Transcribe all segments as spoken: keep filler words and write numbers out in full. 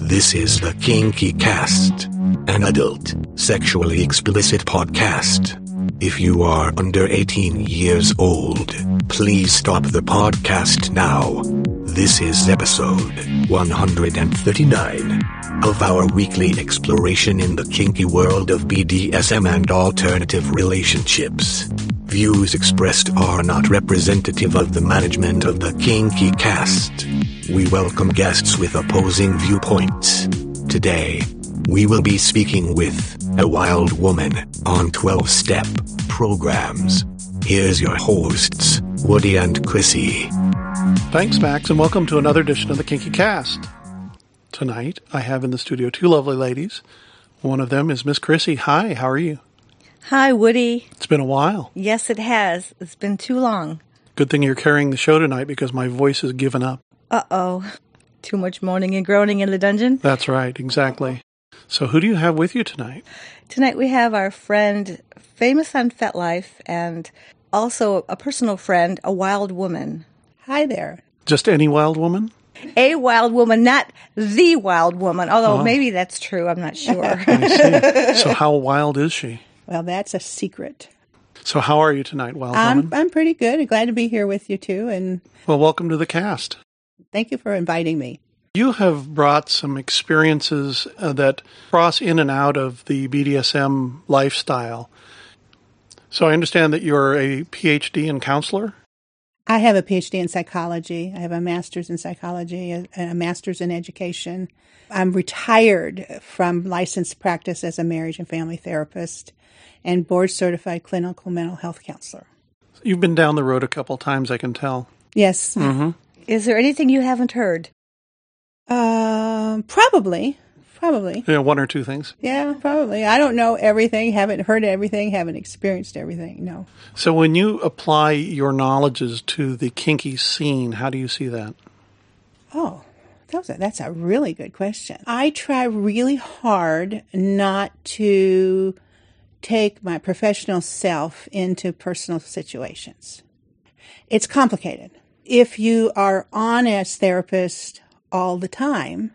This is the Kinky Cast, an adult, sexually explicit podcast. If you are under eighteen years old, please stop the podcast now. This is episode one hundred thirty-nine of our weekly exploration in the kinky world of B D S M and alternative relationships. Views expressed are not representative of the management of the Kinky Cast. We welcome guests with opposing viewpoints. Today, we will be speaking with a wild woman on twelve-step programs. Here's your hosts, Woody and Chrissy. Thanks, Max, and welcome to another edition of the Kinky Cast. Tonight, I have in the studio two lovely ladies. One of them is Miss Chrissy. Hi, how are you? Hi, Woody. It's been a while. Yes, it has. It's been too long. Good thing you're carrying the show tonight because my voice has given up. Uh-oh. Too much moaning and groaning in the dungeon? That's right, exactly. So who do you have with you tonight? Tonight we have our friend, famous on FetLife, and also a personal friend, a wild woman. Hi there. Just any wild woman? A wild woman, not the wild woman, although oh. maybe that's true. I'm not sure. I see. So how wild is she? Well, that's a secret. So how are you tonight, wild I'm, woman? I'm pretty good. I'm glad to be here with you, too. And well, welcome to the cast. Thank you for inviting me. You have brought some experiences uh, that cross in and out of the B D S M lifestyle. So I understand that you're a P H D in counselor? I have a P H D in psychology. I have a master's in psychology and a master's in education. I'm retired from licensed practice as a marriage and family therapist and board-certified clinical mental health counselor. You've been down the road a couple times, I can tell. Yes. Mm-hmm. Is there anything you haven't heard? Uh, probably. Probably. Yeah, one or two things. Yeah, probably. I don't know everything, haven't heard everything, haven't experienced everything, no. So when you apply your knowledges to the kinky scene, how do you see that? Oh, that's a, that's a really good question. I try really hard not to take my professional self into personal situations. It's complicated. If you are on as therapist all the time,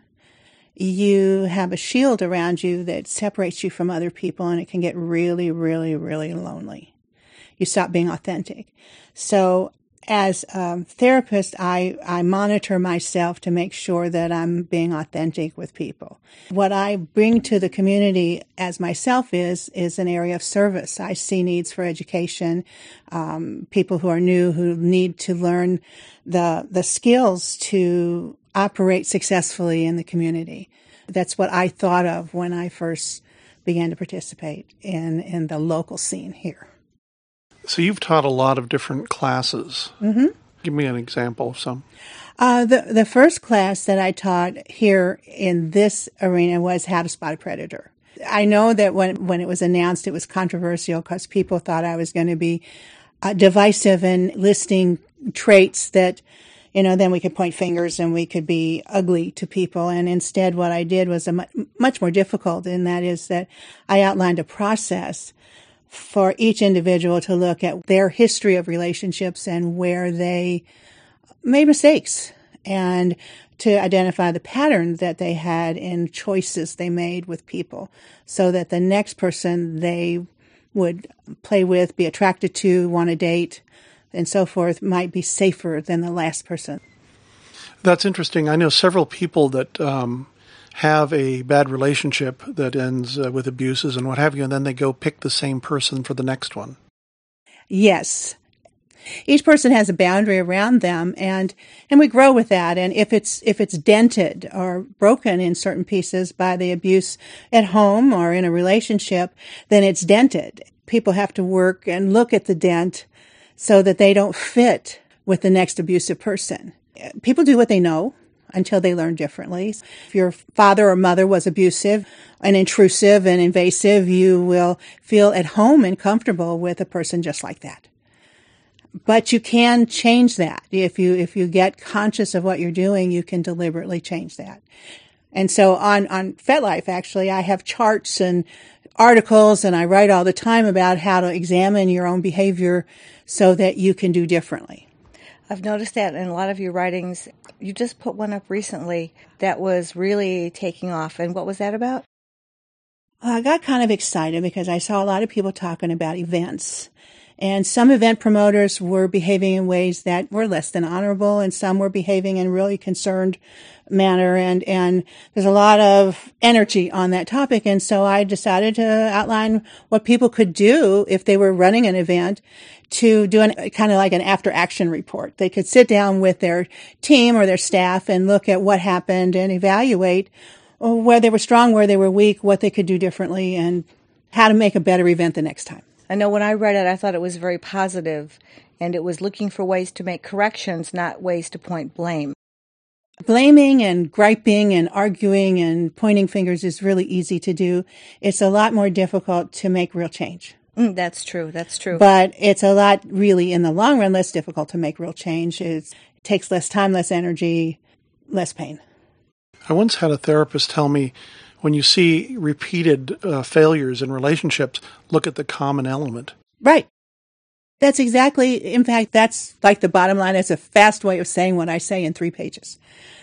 you have a shield around you that separates you from other people, and it can get really, really, really lonely. You stop being authentic. So as a therapist, I, I monitor myself to make sure that I'm being authentic with people. What I bring to the community as myself is, is an area of service. I see needs for education, um, people who are new, who need to learn the, the skills to operate successfully in the community. That's what I thought of when I first began to participate in, in the local scene here. So you've taught a lot of different classes. Mm-hmm. Give me an example of some. Uh, the, the first class that I taught here in this arena was How to Spot a Predator. I know that when, when it was announced, it was controversial because people thought I was going to be uh, divisive and listing traits that, you know, then we could point fingers and we could be ugly to people. And instead, what I did was a mu- much more difficult, and that is that I outlined a process for each individual to look at their history of relationships and where they made mistakes, and to identify the pattern that they had in choices they made with people, so that the next person they would play with, be attracted to, want to date, and so forth, might be safer than the last person. That's interesting. I know several people that um, have a bad relationship that ends uh, with abuses and what have you, and then they go pick the same person for the next one. Yes. Each person has a boundary around them, and, and we grow with that. And if it's, if it's dented or broken in certain pieces by the abuse at home or in a relationship, then it's dented. People have to work and look at the dent so that they don't fit with the next abusive person. People do what they know until they learn differently. If your father or mother was abusive and intrusive and invasive, you will feel at home and comfortable with a person just like that. But you can change that. If you, if you get conscious of what you're doing, you can deliberately change that. And so on, on FetLife, actually, I have charts and articles, and I write all the time about how to examine your own behavior so that you can do differently. I've noticed that in a lot of your writings. You just put one up recently that was really taking off. And what was that about? I got kind of excited because I saw a lot of people talking about events. And some event promoters were behaving in ways that were less than honorable, and some were behaving in a really concerned manner. And, and there's a lot of energy on that topic. And so I decided to outline what people could do if they were running an event to do an kind of like an after action report. They could sit down with their team or their staff and look at what happened and evaluate where they were strong, where they were weak, what they could do differently, and how to make a better event the next time. I know when I read it, I thought it was very positive, and it was looking for ways to make corrections, not ways to point blame. Blaming and griping and arguing and pointing fingers is really easy to do. It's a lot more difficult to make real change. Mm, that's true. That's true. But it's a lot, really, in the long run, less difficult to make real change. It's, it takes less time, less energy, less pain. I once had a therapist tell me, when you see repeated uh, failures in relationships, look at the common element. Right. That's exactly, in fact, that's like the bottom line. It's a fast way of saying what I say in three pages.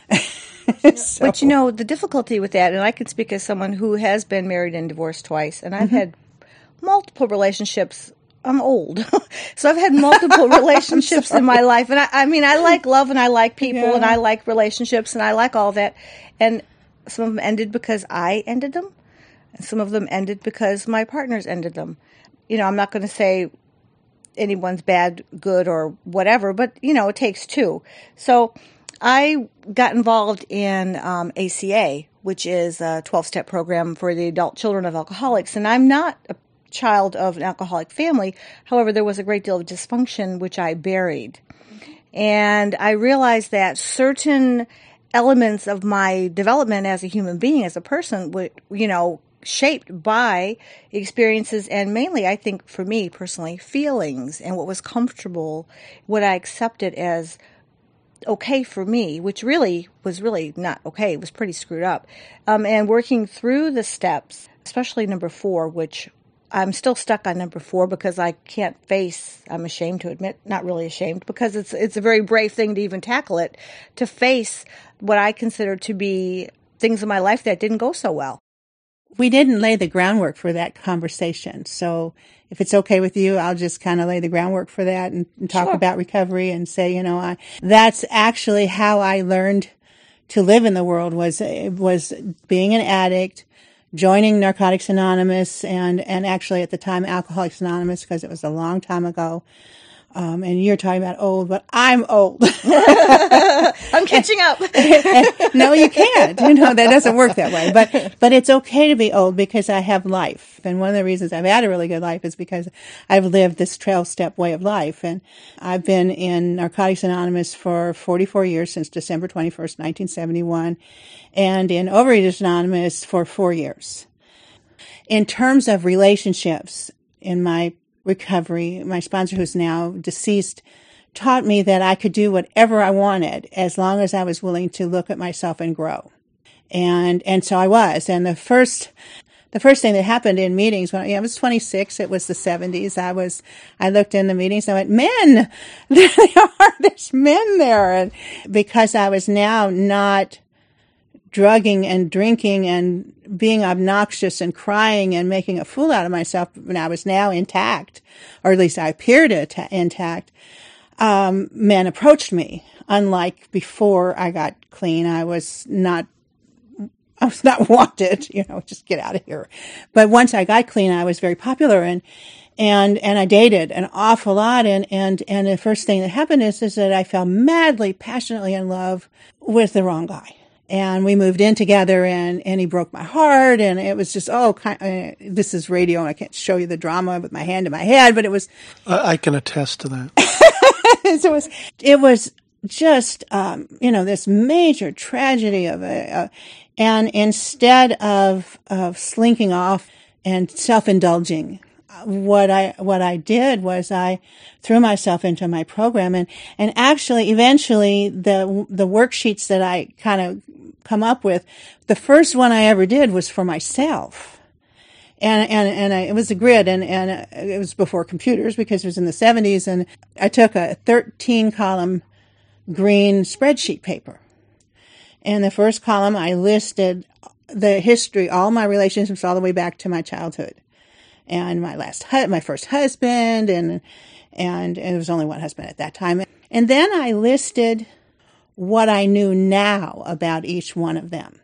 so. But you know, the difficulty with that, and I can speak as someone who has been married and divorced twice, and I've mm-hmm. had multiple relationships. I'm old. so I've had multiple relationships in my life. And I, I mean, I like love and I like people yeah. and I like relationships and I like all that. And some of them ended because I ended them. And some of them ended because my partners ended them. You know, I'm not going to say anyone's bad, good, or whatever, but, you know, it takes two. So I got involved in um, A C A, which is a twelve-step program for the adult children of alcoholics. And I'm not a child of an alcoholic family. However, there was a great deal of dysfunction, which I buried. And I realized that certain elements of my development as a human being, as a person, were, you know, shaped by experiences and mainly, I think, for me personally, feelings and what was comfortable, what I accepted as okay for me, which really was really not okay. It was pretty screwed up. Um, and working through the steps, especially number four, which I'm still stuck on number four because I can't face, I'm ashamed to admit, not really ashamed, because it's it's a very brave thing to even tackle it, to face what I consider to be things in my life that didn't go so well. We didn't lay the groundwork for that conversation. So if it's okay with you, I'll just kind of lay the groundwork for that and, and talk sure. about recovery and say, you know, I, that's actually how I learned to live in the world, was, was being an addict, joining Narcotics Anonymous, and, and actually at the time Alcoholics Anonymous, because it was a long time ago. Um, and you're talking about old, but I'm old. I'm catching up. No, you can't. You know, that doesn't work that way. But, but it's okay to be old because I have life. And one of the reasons I've had a really good life is because I've lived this twelve-step way of life. And I've been in Narcotics Anonymous for forty-four years, since December twenty-first, nineteen seventy-one, and in Overeaters Anonymous for four years. In terms of relationships, in my recovery, my sponsor, who's now deceased, taught me that I could do whatever I wanted as long as I was willing to look at myself and grow. And, and so I was. And the first, the first thing that happened in meetings when I was twenty-six, it was the seventies. I was, I looked in the meetings and I went, men, there they are. There's men there. And because I was now not drugging and drinking and being obnoxious and crying and making a fool out of myself when I was now intact, or at least I appeared at- intact, um, men approached me. Unlike before I got clean, I was not, I was not wanted, you know, just get out of here. But once I got clean, I was very popular, and, and, and I dated an awful lot. And, and, and the first thing that happened is, is that I fell madly, passionately in love with the wrong guy. And we moved in together, and, and he broke my heart, and it was just, oh, kind of, uh, this is radio, and I can't show you the drama with my hand in my head, but it was. Uh, I can attest to that. So it was, it was just, um, you know, this major tragedy of a, uh, and instead of, of slinking off and self-indulging, what I, what I did was I threw myself into my program, and, and actually eventually the, the worksheets that I kind of come up with, the first one I ever did was for myself. And, and, and I, it was a grid, and, and it was before computers because it was in the seventies, and I took a thirteen column green spreadsheet paper. In the first column, I listed the history, all my relationships all the way back to my childhood. And my last, hu- my first husband, and, and it was only one husband at that time. And then I listed what I knew now about each one of them.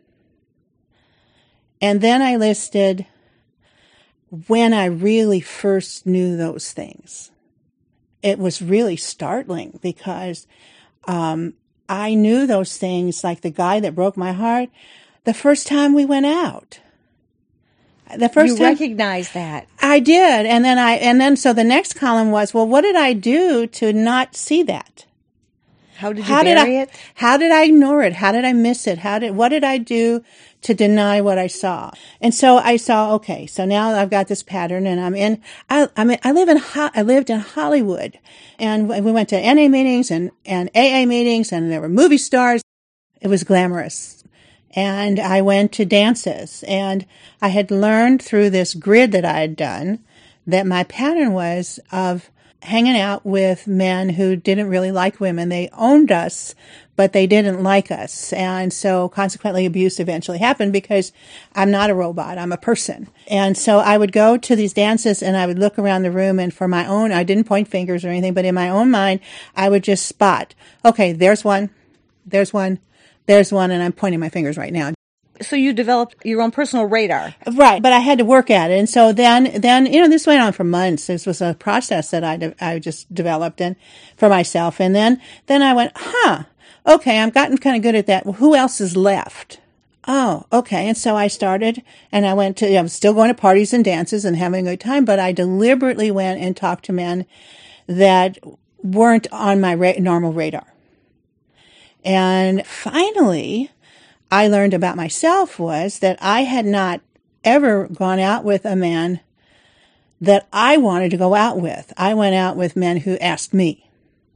And then I listed when I really first knew those things. It was really startling because um, I knew those things, like the guy that broke my heart, the first time we went out. The first you time, recognize that. I did. And then I, and then so the next column was, well, what did I do to not see that? How did you How bury did I, it? How did I ignore it? How did I miss it? How did, what did I do to deny what I saw? And so I saw, okay, so now I've got this pattern, and I'm in, I, I mean, I live in, I lived in Hollywood, and we went to N A meetings and, and A A meetings, and there were movie stars. It was glamorous. And I went to dances, and I had learned through this grid that I had done that my pattern was of hanging out with men who didn't really like women. They owned us, but they didn't like us. And so consequently abuse eventually happened because I'm not a robot. I'm a person. And so I would go to these dances and I would look around the room, and for my own, I didn't point fingers or anything, but in my own mind, I would just spot, okay, there's one, there's one, there's one, and I'm pointing my fingers right now. So you developed your own personal radar. Right, but I had to work at it. And so then, then, you know, this went on for months. This was a process that I, de- I just developed and for myself. And then, then I went, huh, okay, I've gotten kind of good at that. Well, who else is left? Oh, okay. And so I started, and I went to, I was still going to parties and dances and having a good time, but I deliberately went and talked to men that weren't on my ra- normal radar. And finally, I learned about myself was that I had not ever gone out with a man that I wanted to go out with. I went out with men who asked me.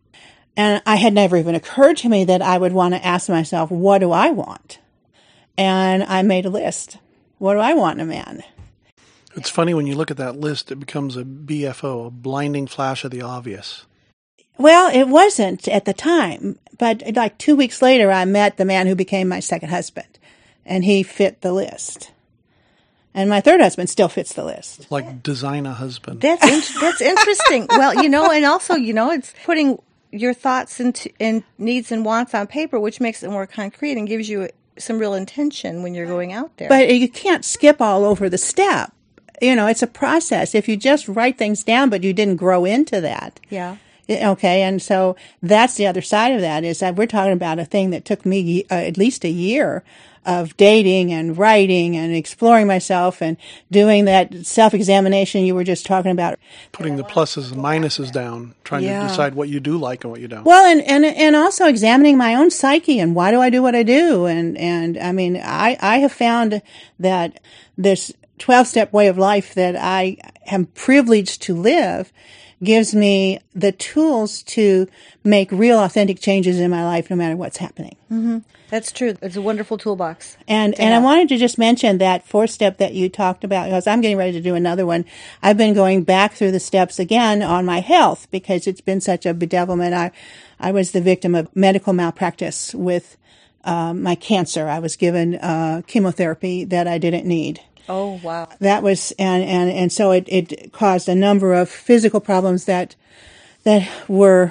And I had never even occurred to me that I would want to ask myself, what do I want? And I made a list. What do I want in a man? It's funny when you look at that list, it becomes a B F O, a blinding flash of the obvious. Well, it wasn't at the time, but like two weeks later, I met the man who became my second husband, and he fit the list. And my third husband still fits the list. Like design a husband. That's in- that's interesting. Well, you know, and also, you know, it's putting your thoughts and and needs and wants on paper, which makes it more concrete and gives you some real intention when you're going out there. But you can't skip all over the step. You know, it's a process. If you just write things down, but you didn't grow into that. Yeah. Okay, and so that's the other side of that, is that we're talking about a thing that took me uh, at least a year of dating and writing and exploring myself and doing that self-examination you were just talking about. Putting the pluses and minuses down, trying Yeah. to decide what you do like and what you don't. Well, and, and and also examining my own psyche and why do I do what I do? And, and I mean, I, I have found that this twelve-step way of life that I am privileged to live gives me the tools to make real, authentic changes in my life no matter what's happening. Mm-hmm. That's true. It's a wonderful toolbox. And and have. I wanted to just mention that fourth step that you talked about, because I'm getting ready to do another one. I've been going back through the steps again on my health because it's been such a bedevilment. I, I was the victim of medical malpractice with um, my cancer. I was given uh, chemotherapy that I didn't need. Oh, wow. That was, and, and, and so it, it caused a number of physical problems that, that were,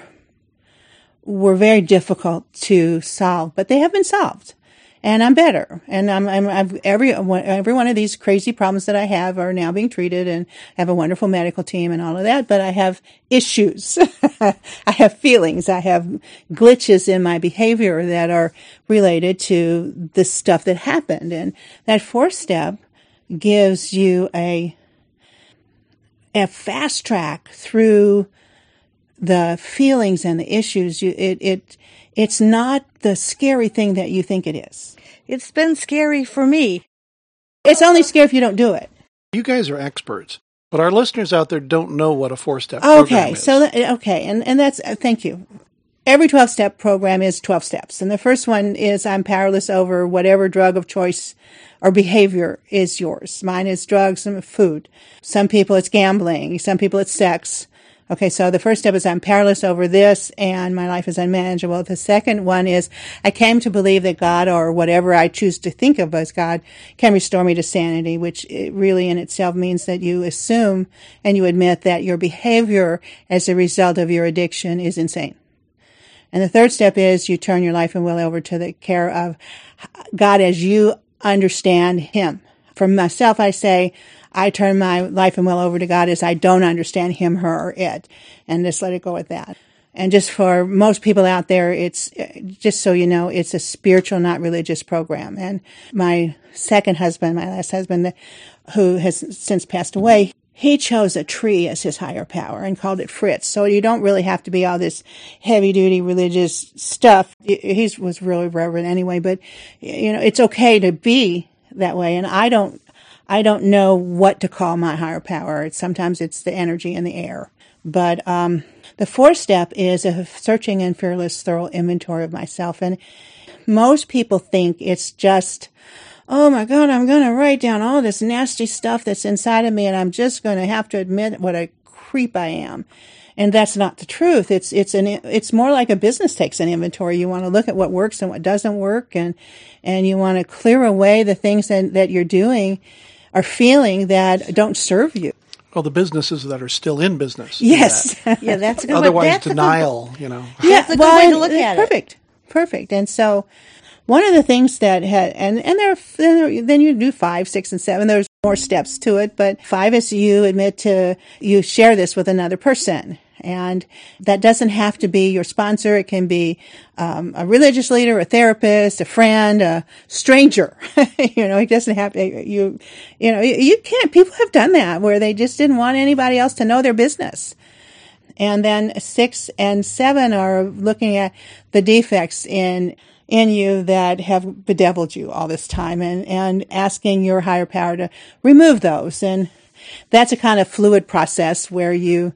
were very difficult to solve, but they have been solved. And I'm better. And I'm, I'm, I've, every, every one of these crazy problems that I have are now being treated, and I have a wonderful medical team and all of that, but I have issues. I have feelings. I have glitches in my behavior that are related to the stuff that happened. And that fourth step gives you a a fast track through the feelings and the issues. You, it it it's not the scary thing that you think it is. It's been scary for me. It's only scary if you don't do it. You guys are experts, but our listeners out there don't know what a four-step program Okay, is. so that, okay, and and that's uh, thank you. Every twelve-step program is twelve steps, and the first one is I'm powerless over whatever drug of choice or behavior is yours. Mine is drugs and food. Some people it's gambling. Some people it's sex. Okay, so the first step is I'm powerless over this and my life is unmanageable. The second one is I came to believe that God, or whatever I choose to think of as God, can restore me to sanity, which it really in itself means that you assume and you admit that your behavior as a result of your addiction is insane. And the third step is you turn your life and will over to the care of God as you understand Him. For myself, I say, I turn my life and will over to God as I don't understand him, her, or it, and just let it go at that. And just for most people out there, it's, just so you know, it's a spiritual, not religious program. And my second husband, my last husband, who has since passed away, he chose a tree as his higher power and called it Fritz. So you don't really have to be all this heavy-duty religious stuff. He was really reverent anyway, but, you know, it's okay to be that way. And I don't, I don't know what to call my higher power. It's, sometimes it's the energy in the air. But um, the fourth step is a searching and fearless, thorough inventory of myself. And most people think it's just, oh my God, I'm going to write down all this nasty stuff that's inside of me, and I'm just going to have to admit what a creep I am. And that's not the truth. It's it's an it's more like a business takes an inventory. You want to look at what works and what doesn't work, and and you want to clear away the things that, that you're doing or feeling that don't serve you. Well, the businesses that are still in business. Yes. That. Yeah, that's a good Otherwise, way. That's denial, good, you know. Yeah, that's a good well, way to look at perfect. it. Perfect. Perfect. And so one of the things that had, and, and there, then, then you do five, six, and seven. There's more steps to it, but five is you admit to, you share this with another person. And that doesn't have to be your sponsor. It can be um, a religious leader, a therapist, a friend, a stranger. You know, it doesn't have to, you, you know, you can't, people have done that where they just didn't want anybody else to know their business. And then six and seven are looking at the defects in in you that have bedeviled you all this time, and, and asking your higher power to remove those. And that's a kind of fluid process where you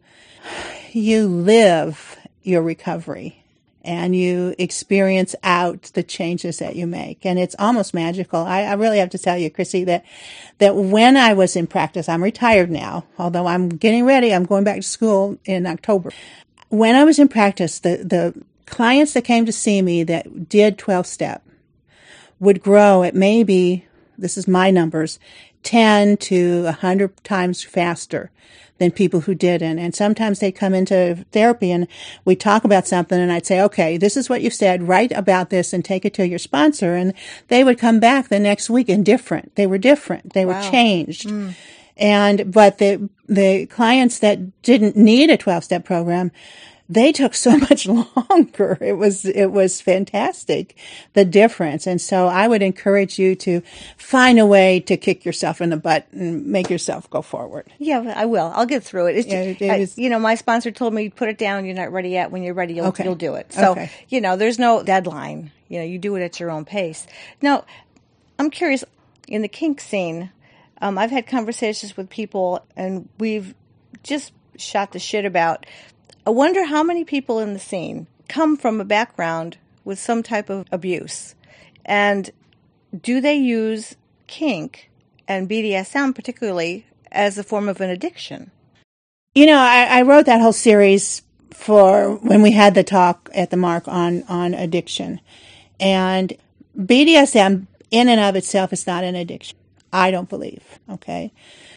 you live your recovery and you experience out the changes that you make. And it's almost magical. I, I really have to tell you, Chrissy, that that when I was in practice, I'm retired now, although I'm getting ready. I'm going back to school in October. When I was in practice, the, the clients that came to see me that did twelve-step would grow at maybe, this is my numbers, ten to one hundred times faster than people who didn't. And sometimes they come into therapy and we talk about something and I'd say, okay, this is what you said, write about this and take it to your sponsor. And they would come back the next week and different. They were different. They were Wow. changed. Mm. And, but the, the clients that didn't need a twelve-step program, they took so much longer. It was, it was fantastic, the difference. And so I would encourage you to find a way to kick yourself in the butt and make yourself go forward. Yeah, I will. I'll get through it. It's Yeah, just, it I- is- you know, my sponsor told me, put it down. You're not ready yet. When you're ready, you'll, Okay. you'll do it. So, Okay. you know, there's no deadline. You know, you do it at your own pace. Now, I'm curious, in the kink scene, um, I've had conversations with people and we've just shot the shit about, I wonder how many people in the scene come from a background with some type of abuse. And do they use kink and B D S M particularly as a form of an addiction? You know, I, I wrote that whole series for when we had the talk at the Mark on, on addiction. And B D S M in and of itself is not an addiction. I don't believe. Okay.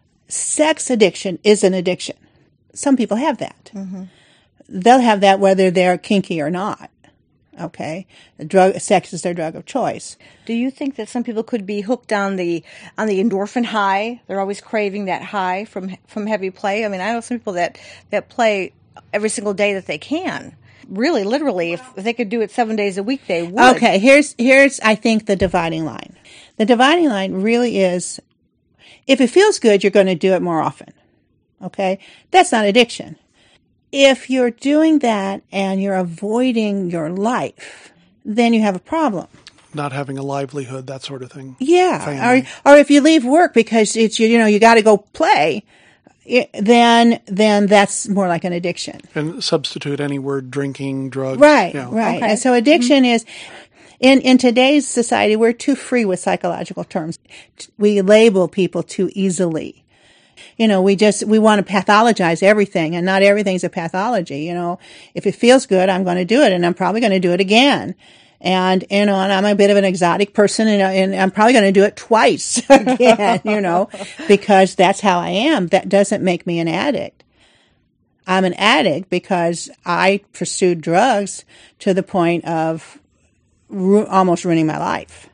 Sex addiction is an addiction. Some people have that. Mm-hmm. They'll have that whether they're kinky or not. Okay. The drug, sex is their drug of choice. Do you think that some people could be hooked on the on the endorphin high? They're always craving that high from from heavy play. I mean, I know some people that, that play every single day that they can. Really, literally, if, if they could do it seven days a week, they would. Okay. Here's, here's, I think, the dividing line. The dividing line really is, if it feels good, you're going to do it more often. Okay. That's not addiction. If you're doing that and you're avoiding your life, then you have a problem. Not having a livelihood, that sort of thing. Yeah. Family. Or, or if you leave work because it's, you know, you got to go play, it, then, then that's more like an addiction. And substitute any word, drinking, drugs. Right. you know. Right. Okay. And so addiction is, in, in today's society, we're too free with psychological terms. We label people too easily. You know, we just, we want to pathologize everything, and not everything's a pathology. You know, if it feels good, I'm going to do it, and I'm probably going to do it again. And, you know, and I'm a bit of an exotic person, and, and I'm probably going to do it twice again, you know, because that's how I am. That doesn't make me an addict. I'm an addict because I pursued drugs to the point of ru- almost ruining my life.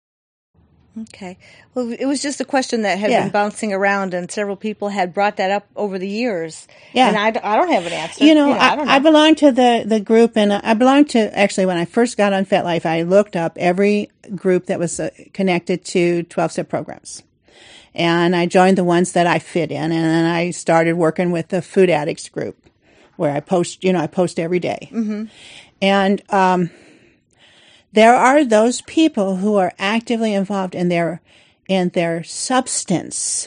Okay. Well, it was just a question that had Yeah. been bouncing around, and several people had brought that up over the years. Yeah. And I, d- I don't have an answer. You know, I, I, don't know. I belong to the, the group, and I belong to, actually, when I first got on FetLife, I looked up every group that was uh, connected to twelve-step programs. And I joined the ones that I fit in, and then I started working with the food addicts group, where I post, you know, I post every day. Mm-hmm. And um, there are those people who are actively involved in their in their substance,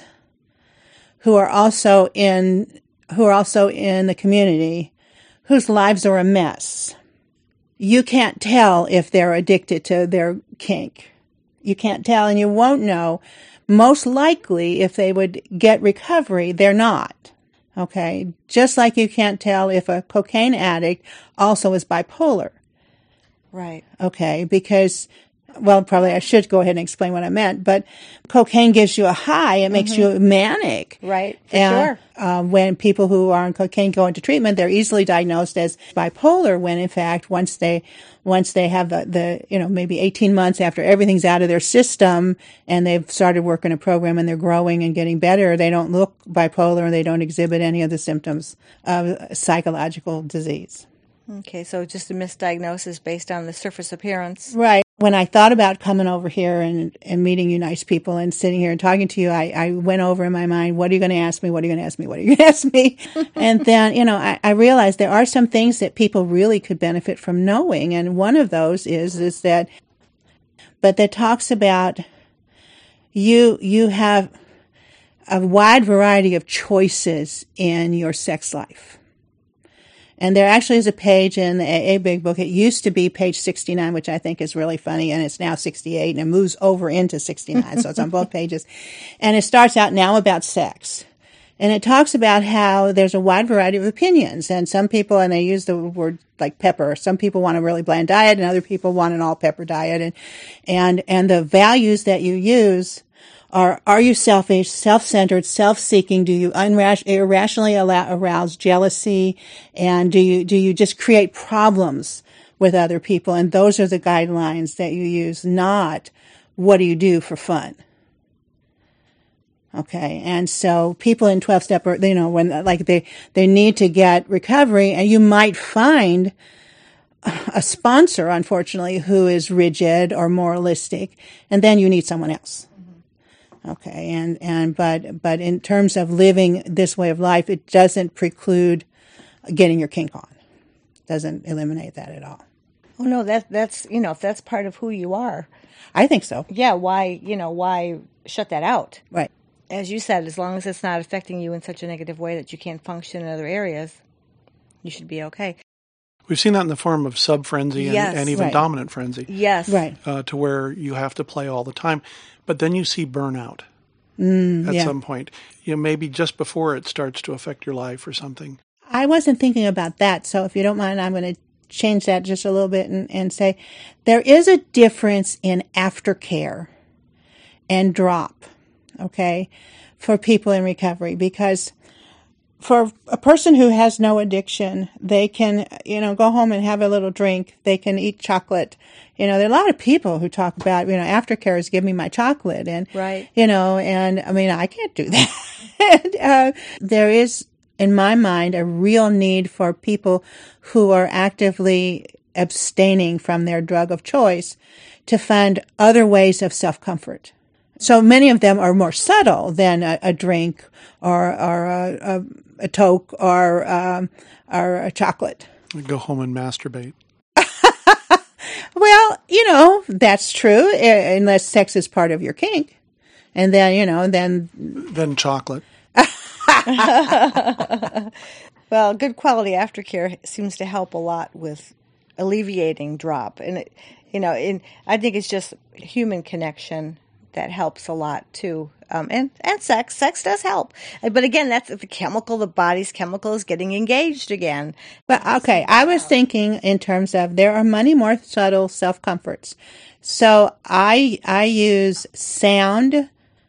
who are also in who are also in the community, whose lives are a mess. You can't tell if they're addicted to their kink. You can't tell, and you won't know. Most likely, if they would get recovery, they're not. Okay? Just like you can't tell if a cocaine addict also is bipolar. Right. Okay? Because, well, probably I should go ahead and explain what I meant, but cocaine gives you a high. It makes you manic. Right. For And, sure. uh, when people who are on cocaine go into treatment, they're easily diagnosed as bipolar, when in fact, once they, once they have the, the, you know, maybe eighteen months after everything's out of their system and they've started working a program and they're growing and getting better, they don't look bipolar and they don't exhibit any of the symptoms of psychological disease. Okay, so just a misdiagnosis based on the surface appearance. Right. When I thought about coming over here and, and meeting you nice people and sitting here and talking to you, I, I went over in my mind, what are you going to ask me? What are you going to ask me? What are you going to ask me? And then, you know, I, I realized there are some things that people really could benefit from knowing. And one of those is, is that, but that talks about you, you have a wide variety of choices in your sex life. And there actually is a page in the A A Big Book. It used to be page sixty-nine, which I think is really funny, and it's now sixty-eight, and it moves over into sixty-nine, so it's on both pages. And it starts out now about sex. And it talks about how there's a wide variety of opinions, and some people, and they use the word like pepper, some people want a really bland diet, and other people want an all-pepper diet. And, and, and the values that you use Are, are you selfish, self-centered, self-seeking? Do you unras- irrationally allow, arouse jealousy? And do you, do you just create problems with other people? And those are the guidelines that you use, not what do you do for fun? Okay. And so people in twelve-step, are, you know, when, like they, they need to get recovery, and you might find a sponsor, unfortunately, who is rigid or moralistic, and then you need someone else. Okay, and, and, but, but in terms of living this way of life, it doesn't preclude getting your kink on. Doesn't eliminate that at all. Oh, no, that, that's, you know, if that's part of who you are. I think so. Yeah, why, you know, why shut that out? Right. As you said, as long as it's not affecting you in such a negative way that you can't function in other areas, you should be okay. We've seen that in the form of sub-frenzy and, Yes. and even Right. dominant frenzy. Yes. Right. Uh, to where you have to play all the time. But then you see burnout Mm, at yeah. some point. You know, maybe just before it starts to affect your life or something. I wasn't thinking about that, so if you don't mind, I'm going to change that just a little bit and, and say there is a difference in aftercare and drop, okay, for people in recovery, because for a person who has no addiction, they can, you know, go home and have a little drink. They can eat chocolate. You know, there are a lot of people who talk about, you know, aftercare is give me my chocolate. And, Right. you know, and I mean, I can't do that. and, uh, there is, in my mind, a real need for people who are actively abstaining from their drug of choice to find other ways of self-comfort. So many of them are more subtle than a, a drink or, or a, a, a toke or, um, or a chocolate. Go home and masturbate. Well, you know, that's true, uh, unless sex is part of your kink. And then, you know, then... Then chocolate. Well, good quality aftercare seems to help a lot with alleviating drop. And, it, you know, in, I think it's just human connection that helps a lot, too. Um, and, and sex. Sex does help. But again, that's the chemical, the body's chemical is getting engaged again. But okay, I was thinking in terms of there are many more subtle self-comforts. So I I use sound,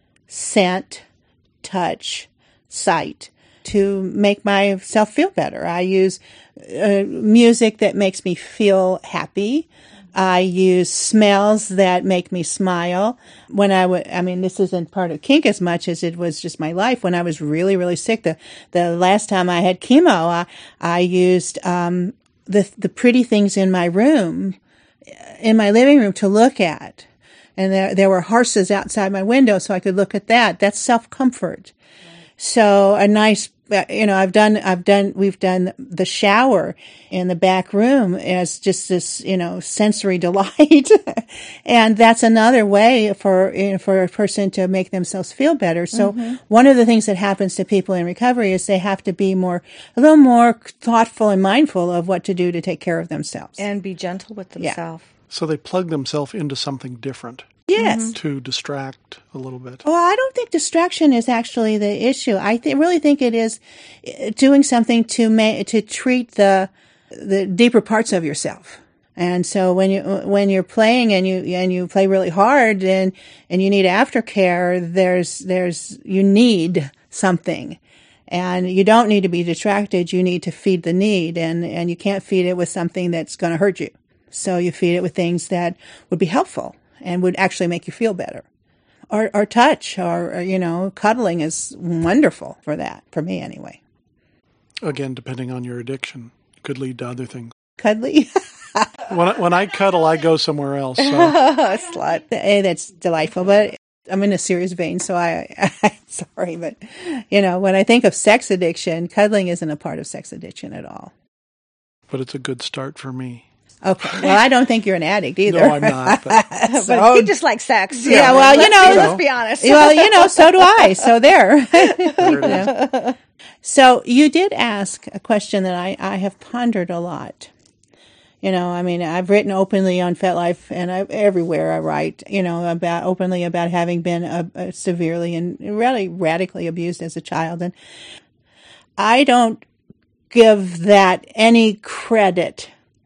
scent, touch, sight to make myself feel better. I use uh, music that makes me feel happy. I use smells that make me smile. When I would, I mean, this isn't part of kink as much as it was just my life. When I was really, really sick, the, the last time I had chemo, I, I used, um, the, the pretty things in my room, in my living room to look at. And there, there were horses outside my window, so I could look at that. That's self-comfort. Right. So a nice, you know, I've done, I've done, we've done the shower in the back room as just this, you know, sensory delight. And that's another way for, you know, for a person to make themselves feel better. So mm-hmm. one of the things that happens to people in recovery is they have to be more, a little more thoughtful and mindful of what to do to take care of themselves. And be gentle with themselves. Yeah. So they plug themselves into something different. Yes. To distract a little bit. Well, I don't think distraction is actually the issue. I th- really think it is doing something to ma- to treat the the deeper parts of yourself. And so when you when you're playing and you and you play really hard and and you need aftercare, there's there's you need something. And you don't need to be distracted. You need to feed the need, and and you can't feed it with something that's going to hurt you. So you feed it with things that would be helpful and would actually make you feel better. Or, or touch, or, or, you know, cuddling is wonderful for that, for me anyway. Again, depending on your addiction, it could lead to other things. Cuddly? when, I, when I cuddle, I go somewhere else. So. Slut. Hey, that's delightful, but I'm in a serious vein, so I, I'm sorry, but, you know, when I think of sex addiction, cuddling isn't a part of sex addiction at all. But it's a good start for me. Okay. Well, I don't think you're an addict either. No, I'm not. But, so, but he just likes sex. Yeah, yeah, well, you know. Let's be honest. Well, you know, so do I. So there. there it is. So you did ask a question that I, I have pondered a lot. You know, I mean, I've written openly on FetLife, and I, everywhere I write, you know, about openly about having been a, a severely and really radically abused as a child. And I don't give that any credit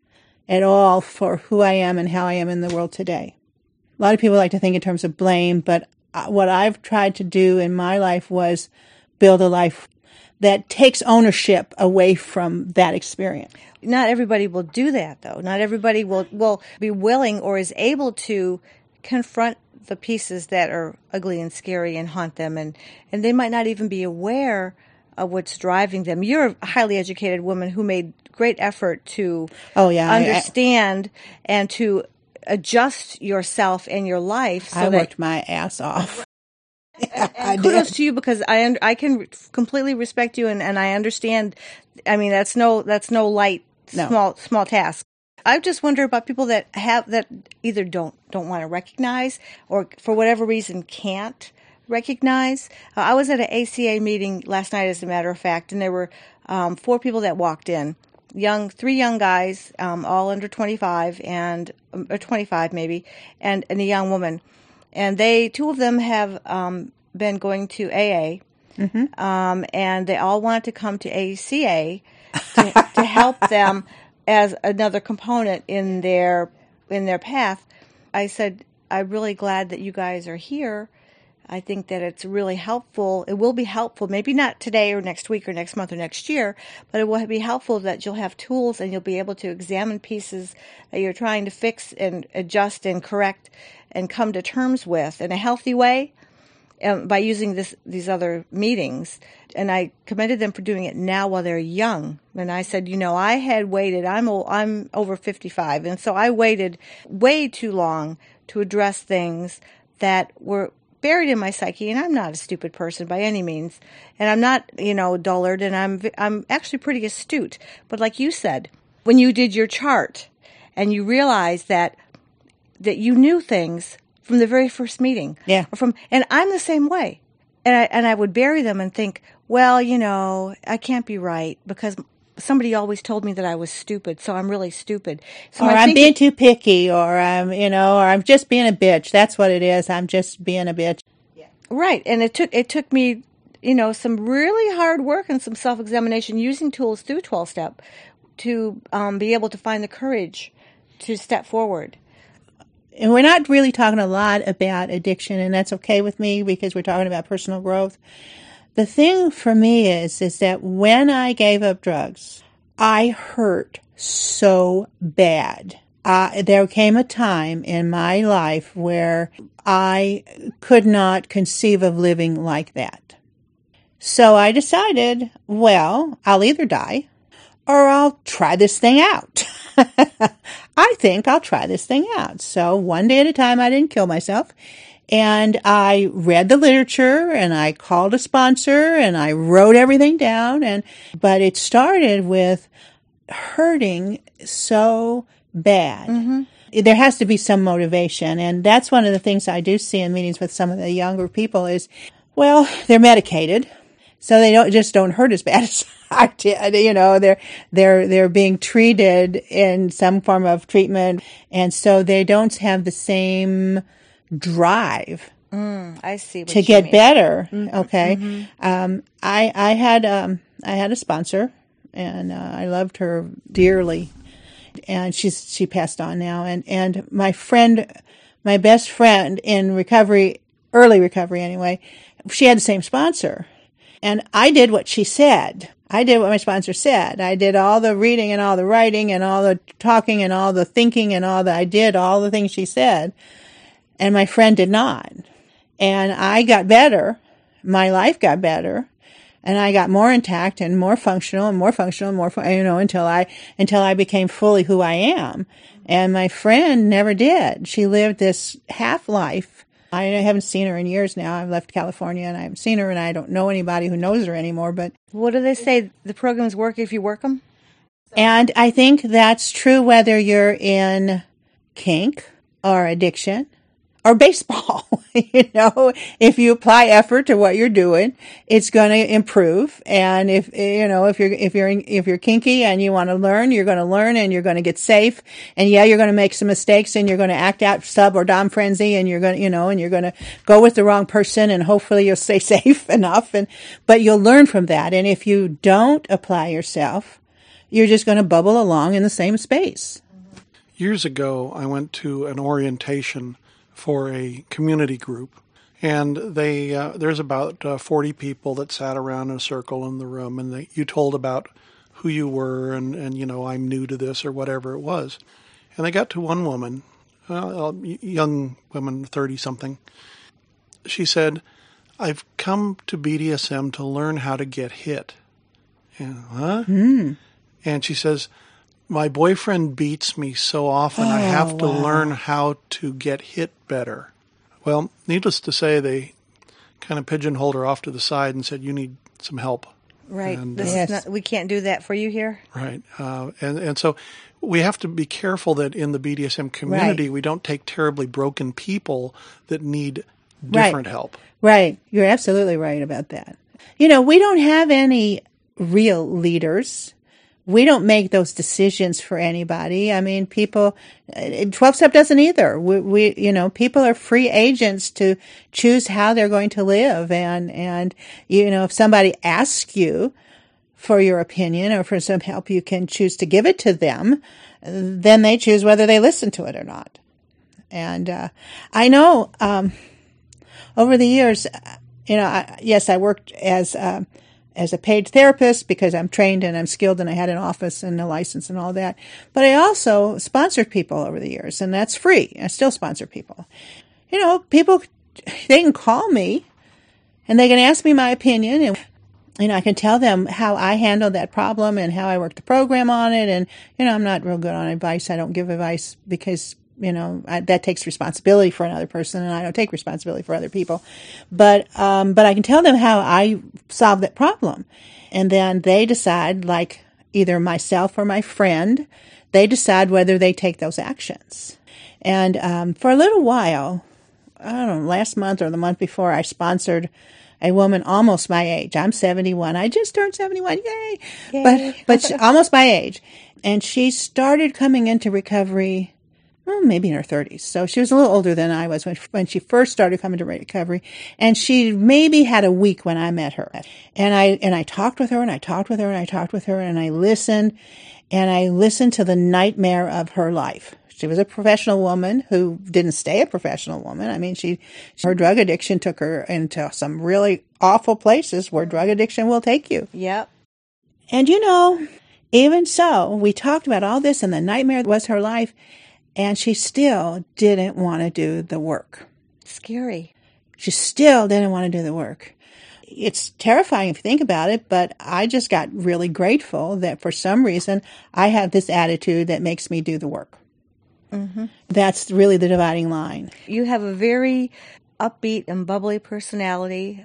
at all for who I am and how I am in the world today. A lot of people like to think in terms of blame, but what I've tried to do in my life was build a life that takes ownership away from that experience. Not everybody will do that, though. Not everybody will, will be willing or is able to confront the pieces that are ugly and scary and haunt them, and, and they might not even be aware of what's driving them. You're a highly educated woman who made great effort to oh, yeah, understand I, I, and to adjust yourself and your life. So I that, worked my ass off. Yeah, and, and kudos to you, because I I can completely respect you, and, and I understand. I mean, that's no that's no light no. small small task. I just wonder about people that have that either don't don't want to recognize or for whatever reason can't recognize. Uh, I was at an A C A meeting last night, as a matter of fact, and there were um, four people that walked in. Young, three young guys, um, all under twenty-five and um, or twenty-five maybe, and, and a young woman, and they two of them have um, been going to A A, mm-hmm. um, and they all wanted to come to A C A to, to help them as another component in their in their path. I said, I'm really glad that you guys are here. I think that it's really helpful. It will be helpful, maybe not today or next week or next month or next year, but it will be helpful that you'll have tools and you'll be able to examine pieces that you're trying to fix and adjust and correct and come to terms with in a healthy way um, by using this these other meetings. And I commended them for doing it now while they're young. And I said, you know, I had waited. I'm o- I'm over fifty-five, and so I waited way too long to address things that were buried in my psyche, and I'm not a stupid person by any means, and I'm not, you know, dullard, and I'm I'm actually pretty astute. But like you said, when you did your chart and you realized that that you knew things from the very first meeting, yeah, or from, and I'm the same way, and I and I would bury them and think, well, you know, I can't be right because somebody always told me that I was stupid, so I'm really stupid. So or I'm, I'm thinking, being too picky, or I'm, you know, or I'm just being a bitch. That's what it is. I'm just being a bitch. Right. And it took it took me, you know, some really hard work and some self-examination using tools through twelve-step to um, be able to find the courage to step forward. And we're not really talking a lot about addiction, and that's okay with me because we're talking about personal growth. The thing for me is, is that when I gave up drugs, I hurt so bad. Uh, there came a time in my life where I could not conceive of living like that. So I decided, well, I'll either die or I'll try this thing out. I think I'll try this thing out. So one day at a time, I didn't kill myself. And I read the literature and I called a sponsor and I wrote everything down. And, but it started with hurting so bad. Mm-hmm. There has to be some motivation. And that's one of the things I do see in meetings with some of the younger people is, well, they're medicated. So they don't just don't hurt as bad as I did. You know, they're, they're, they're being treated in some form of treatment. And so they don't have the same drive mm, I see what to you get mean. better. Mm-hmm. Okay. Mm-hmm. Um, I, I had, um, I had a sponsor and, uh, I loved her dearly. And she's, she passed on now. And, and my friend, my best friend in recovery, early recovery anyway, she had the same sponsor. And I did what she said. I did what my sponsor said. I did all the reading and all the writing and all the talking and all the thinking and all the, I did all the things she said. And my friend did not. And I got better. My life got better. And I got more intact and more functional and more functional and more, you know, until I, until I became fully who I am. And my friend never did. She lived this half life. I haven't seen her in years now. I've left California and I haven't seen her and I don't know anybody who knows her anymore, but. What do they say? The programs work if you work them? And I think that's true whether you're in kink or addiction or baseball. You know, if you apply effort to what you're doing, it's going to improve. And if, you know, if you're, if you're, if you're kinky and you want to learn, you're going to learn and you're going to get safe. And yeah, you're going to make some mistakes and you're going to act out sub or dom frenzy and you're going to, you know, and you're going to go with the wrong person and hopefully you'll stay safe enough. And, but you'll learn from that. And if you don't apply yourself, you're just going to bubble along in the same space. Years ago, I went to an orientation for a community group, and they uh, there's about uh, forty people that sat around in a circle in the room, and they, you told about who you were, and, and, you know, I'm new to this or whatever it was. And they got to one woman, uh, young woman, thirty-something. She said, I've come to B D S M to learn how to get hit. And, huh? Mm. And she says, my boyfriend beats me so often, oh, I have to wow. learn how to get hit better. Well, needless to say, they kind of pigeonholed her off to the side and said, you need some help. Right. And, this uh, is not, we can't do that for you here. Right. Uh, and, and so we have to be careful that in the B D S M community, right. we don't take terribly broken people that need different right. help. Right. You're absolutely right about that. You know, we don't have any real leaders. We don't make those decisions for anybody. I mean, people, twelve-step doesn't either. We, we, you know, people are free agents to choose how they're going to live. And, and, you know, if somebody asks you for your opinion or for some help, you can choose to give it to them. Then they choose whether they listen to it or not. And, uh, I know, um, over the years, you know, I, yes, I worked as, um, as a paid therapist because I'm trained and I'm skilled and I had an office and a license and all that. But I also sponsored people over the years, and that's free. I still sponsor people. You know, people, they can call me and they can ask me my opinion, and, you know, I can tell them how I handled that problem and how I worked the program on it. And, you know, I'm not real good on advice. I don't give advice because, you know, I, that takes responsibility for another person, and I don't take responsibility for other people. But, um, but I can tell them how I solved that problem. And then they decide, like either myself or my friend, they decide whether they take those actions. And, um, for a little while, I don't know, last month or the month before, I sponsored a woman almost my age. I'm seventy-one. I just turned seventy-one. Yay. Yay. But, but she, almost my age. And she started coming into recovery well, maybe in her thirties. So she was a little older than I was when, when she first started coming to recovery. And she maybe had a week when I met her. And I, and I talked with her and I talked with her and I talked with her and I listened and I listened to the nightmare of her life. She was a professional woman who didn't stay a professional woman. I mean, she, her drug addiction took her into some really awful places where drug addiction will take you. Yep. And you know, even so, we talked about all this and the nightmare was her life. And she still didn't want to do the work. Scary. She still didn't want to do the work. It's terrifying if you think about it, but I just got really grateful that for some reason I have this attitude that makes me do the work. Mm-hmm. That's really the dividing line. You have a very upbeat and bubbly personality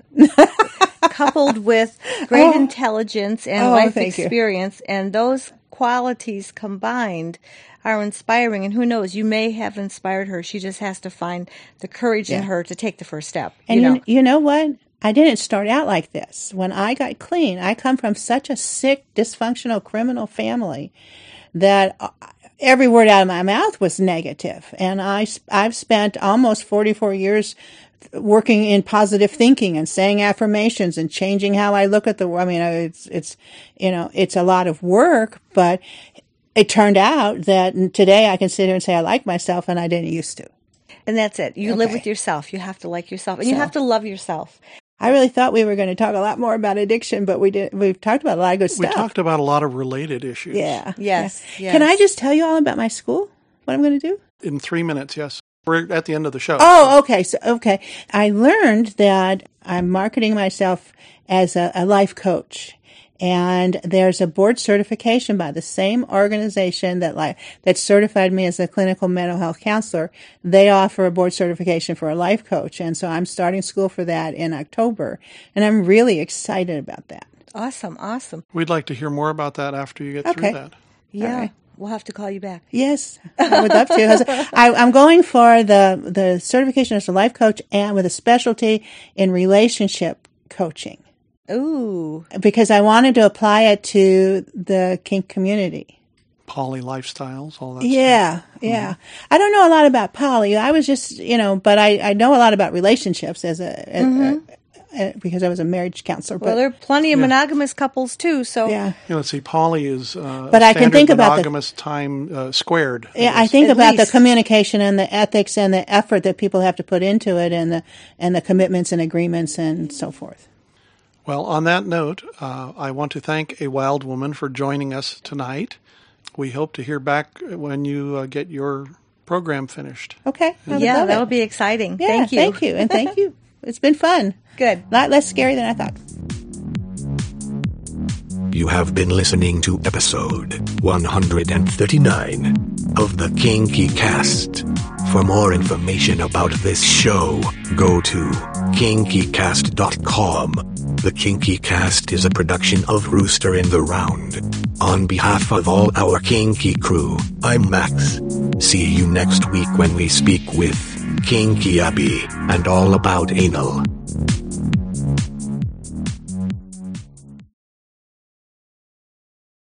coupled with great Oh. intelligence and Oh, life thank you. experience. And those qualities combined are inspiring. And who knows, you may have inspired her. She just has to find the courage in Yeah. her to take the first step. And you you know, you know what? I didn't start out like this. When I got clean, I come from such a sick, dysfunctional, criminal family that every word out of my mouth was negative. And I, I've spent almost forty-four years working in positive thinking and saying affirmations and changing how I look at the world. I mean, it's, it's, you know, it's a lot of work, but it turned out that today I can sit here and say I like myself and I didn't used to. and that's it. You live Okay. with yourself. You have to like yourself, and you So- have to love yourself. I really thought we were going to talk a lot more about addiction, but we did. We've talked about a lot of good We stuff. talked about a lot of related issues. Yeah. Yes, yeah. Can yes. I just tell you all about my school? What I'm going to do? In three minutes, yes. We're at the end of the show. Oh, okay. So, okay. I learned that I'm marketing myself as a, a life coach. And there's a board certification by the same organization that like that certified me as a clinical mental health counselor. They offer a board certification for a life coach. And so I'm starting school for that in October. And I'm really excited about that. Awesome, awesome. We'd like to hear more about that after you get Okay. through that. Yeah, right. we'll have to call you back. Yes, I would love to. I, I'm going for the, the certification as a life coach and with a specialty in relationship coaching Ooh, because I wanted to apply it to the kink community. Poly lifestyles, all that Yeah, stuff. yeah. I don't know a lot about poly. I was just, you know, but I, I know a lot about relationships as a, a, a because I was a marriage counselor. But well, there are plenty of monogamous couples too. So yeah. Yeah, let's see, poly is uh, But a I can standard think about the- monogamous time uh, squared. Yeah, It I is. think At about least. the communication and the ethics and the effort that people have to put into it, and the and the commitments and agreements and so forth. Well, on that note, uh, I want to thank A Wild Woman for joining us tonight. We hope to hear back when you uh, get your program finished. Okay, I would yeah, love that'll it. be exciting. Yeah, thank you. thank you, and thank you. It's been fun. Good. A lot less scary than I thought. You have been listening to episode one hundred thirty-nine of the Kinky Cast. For more information about this show, go to kinky cast dot com. The Kinky Cast is a production of Rooster in the Round. On behalf of all our Kinky crew, I'm Max. See you next week when we speak with Kinky Abby and all about anal.